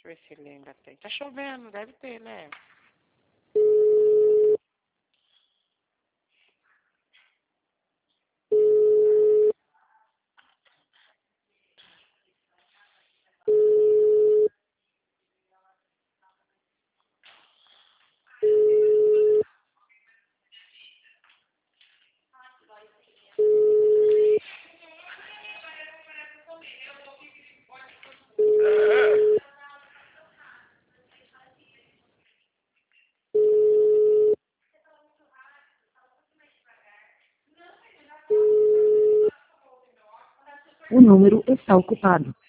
Deixa eu ver se ele ainda tem. Tá chovendo, deve ter, né? O número está ocupado.